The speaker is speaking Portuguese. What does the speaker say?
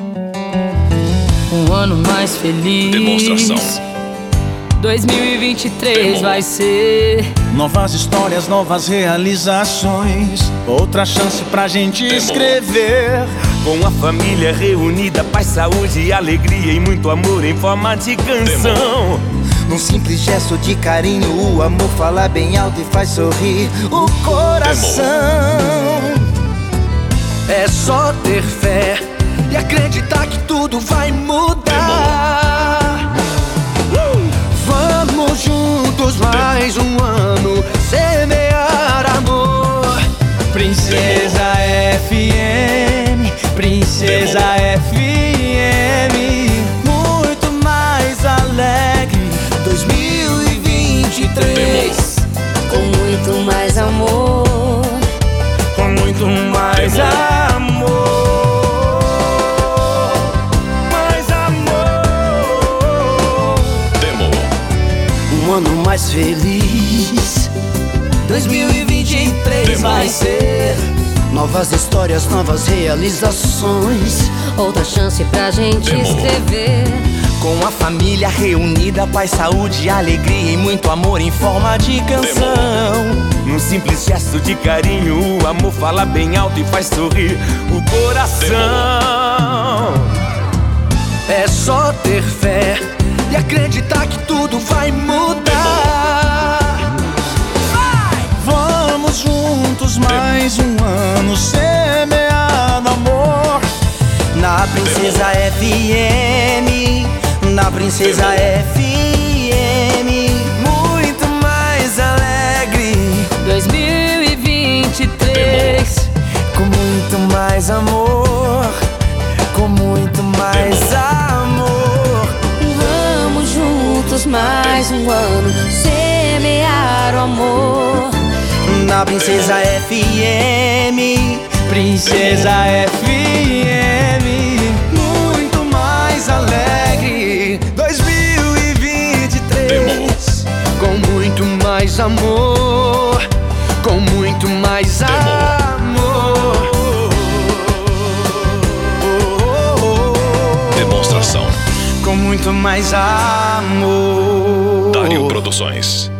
Um ano mais feliz. Demonstração. 2023 vai ser novas histórias, novas realizações, outra chance pra gente escrever. Com a família reunida, paz, saúde e alegria e muito amor em forma de canção. Num simples gesto de carinho, o amor fala bem alto e faz sorrir o coração. É só ter fé e acreditar que tudo vai mudar. Vamos juntos mais um ano semear amor. Princesa FM, Princesa FM, muito mais alegre 2023, com muito mais amor, com muito mais amor, mais amor. Um ano mais feliz 2023 vai ser novas histórias, novas realizações, outra chance pra gente escrever. Com a família reunida, paz, saúde e alegria e muito amor em forma de canção. Num simples gesto de carinho, o amor fala bem alto e faz sorrir o coração. É só ter fé e acreditar que tudo vai mudar. Vamos juntos mais um ano semear amor. Na Princesa FM, na Princesa FM, muito mais alegre 2023, com muito mais amor, com muito mais amor. Vamos juntos mais um ano semear o amor. Na Princesa FM, Princesa FM, muito mais alegre 2023, com muito mais amor, com muito mais amor. Demonstração. Com muito mais amor. Dario Produções.